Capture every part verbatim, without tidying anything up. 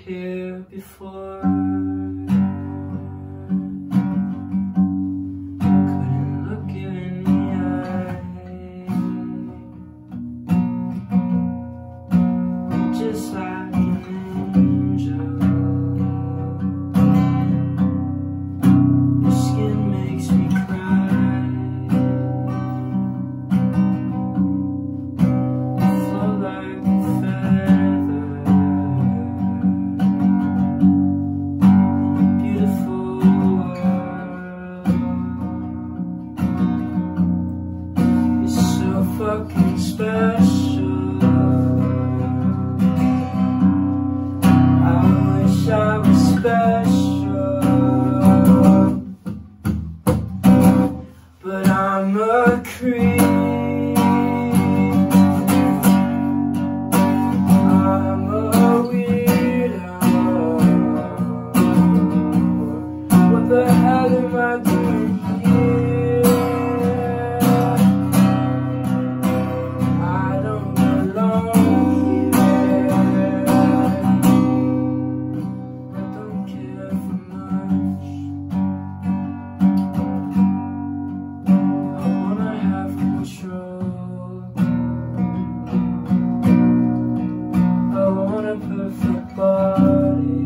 here before. Couldn't look you in the eye, just like an angel. Your skin makes me cry. You flow like a feather in a beautiful world. You're so fucking special. I wish I was special, but I'm a creep. I'm a weirdo. What the hell am I doing here? I don't belong here. I don't care for much. I wanna have control. I want a perfect body.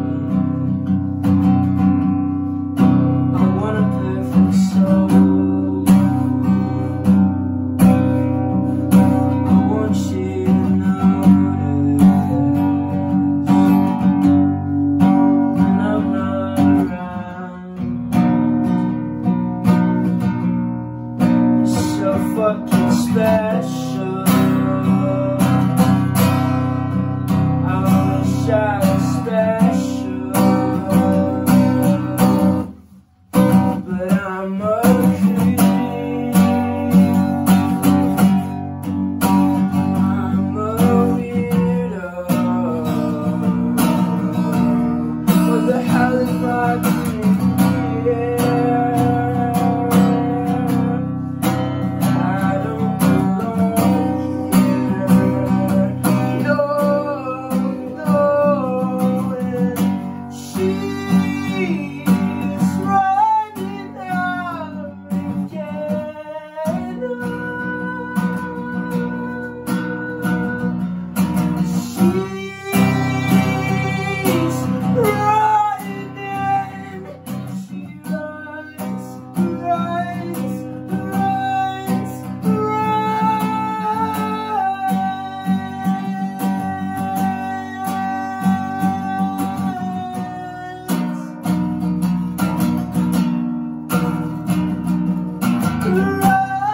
I want a perfect soul. I want you to notice when I'm not around. You're so fucking special. I wish I was special, but I'm a creep. I'm a weirdo. What the hell am I doing here? I don't belong here. No, no, and she's running out again. She's running in. She runs, runs, runs, runs.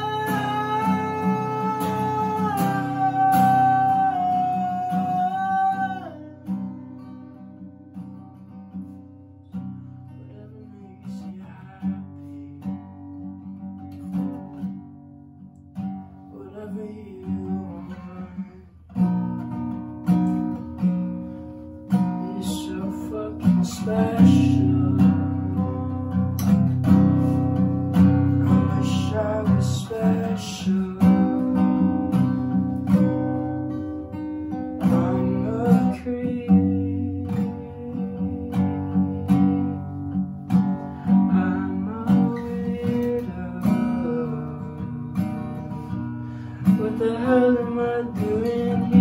Whatever makes you happy, whatever you want. You're so fucking special. I wish I was special. I'm a creep. I'm a weirdo. What the hell am I doing here?